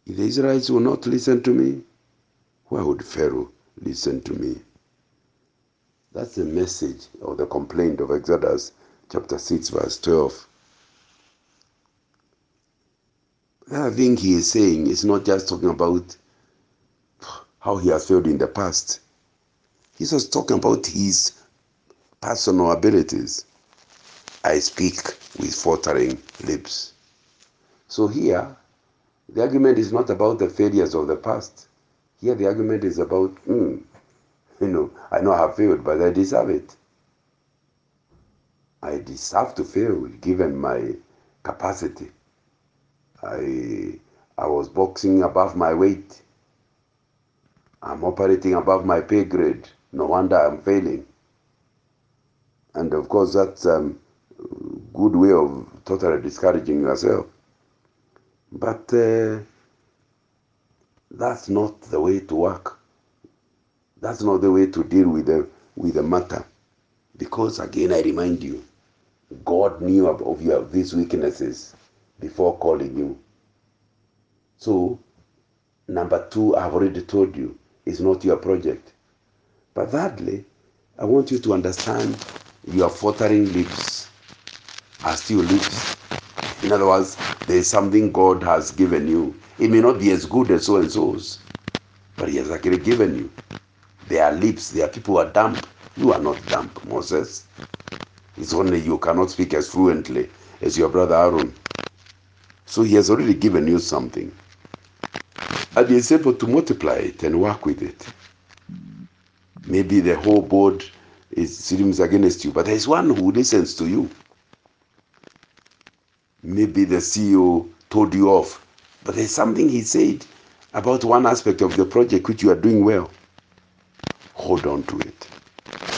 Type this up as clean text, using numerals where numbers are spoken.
If the Israelites will not listen to me, why would Pharaoh listen to me? That's the message or the complaint of Exodus chapter 6 verse 12. The other thing he is saying is not just talking about how he has failed in the past. He's just talking about his personal abilities. I speak with faltering lips. So here, the argument is not about the failures of the past. Here the argument is about, I know I have failed, but I deserve it. I deserve to fail given my capacity. I was boxing above my weight. I'm operating above my pay grade. No wonder I'm failing. And of course, that's a good way of totally discouraging yourself. But that's not the way to work. That's not the way to deal with the matter. Because again, I remind you, God knew of these weaknesses before calling you. So, number 2, I've already told you, is not your project. But thirdly, I want you to understand your faltering lips are still lips. In other words, there is something God has given you. It may not be as good as so-and-so's, but He has actually given you. There are lips, there are people who are dumb. You are not dumb, Moses. It's only you cannot speak as fluently as your brother Aaron. So He has already given you something. And He is able to multiply it and work with it. Maybe the whole board seems against you, but there is one who listens to you. Maybe the CEO told you off, but there's something he said about one aspect of the project which you are doing well. Hold on to it.